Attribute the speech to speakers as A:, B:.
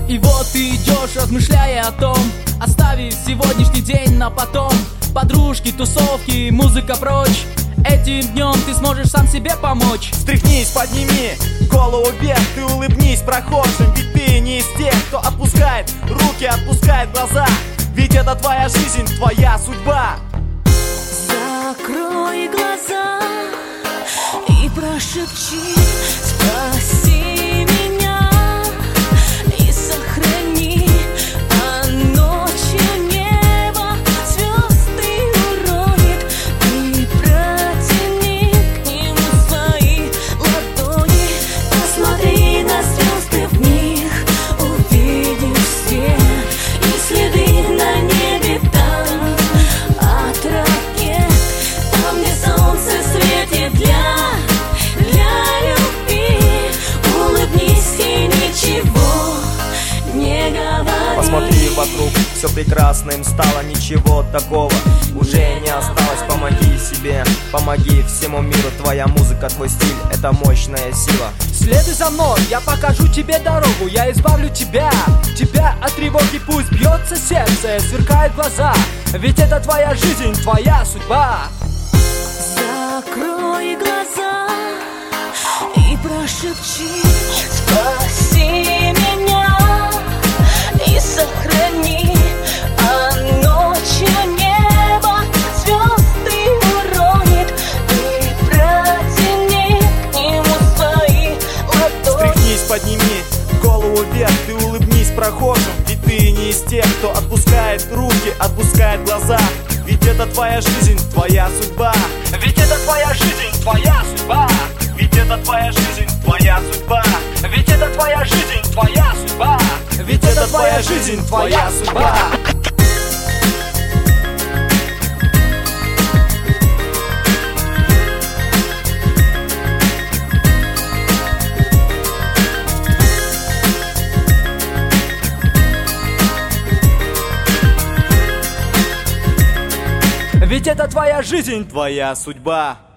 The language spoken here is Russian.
A: И вот ты идешь, размышляя о том, оставив сегодняшний день на потом. Подружки, тусовки, музыка прочь. Этим днем ты сможешь сам себе помочь.
B: Встряхнись, подними голову вверх, ты улыбнись прохожим, ведь ты не из тех, кто отпускает руки, отпускает глаза. Ведь это твоя жизнь, твоя судьба.
C: Закрой глаза и прошепчи: спаси меня и сохрани. А ночью небо звезды уронит, ты протяни к нему свои ладони. Посмотри на звезды, в них увидишь свет и следы на небе там от ракет. Там, где солнце светит для любви, улыбнись и ничего не говори.
B: Посмотри вокруг, все прекрасным стало, ничего такого уже не осталось. Помоги себе, помоги всему миру. Твоя музыка, твой стиль — это мощная сила.
A: Следуй за мной, я покажу тебе дорогу. Я избавлю тебя от тревоги. Пусть бьется сердце, сверкают глаза, ведь это твоя жизнь, твоя судьба.
C: Закрой глаза и прошепчи: спаси меня и сохрани. А ночью небо звезды уронит, ты протяни к нему свои ладони.
B: Встряхнись, подними голову вверх, ты улыбнись прохожим, ведь ты не из тех, кто отпускает руки, отпускает глаза. Ведь это твоя жизнь, твоя судьба.
A: Ведь это твоя жизнь, твоя судьба.
B: Ведь это твоя жизнь, твоя судьба.
A: Ведь это твоя жизнь, твоя судьба.
B: Ведь это твоя жизнь, твоя судьба.
A: Ведь это твоя жизнь,
B: Твоя судьба.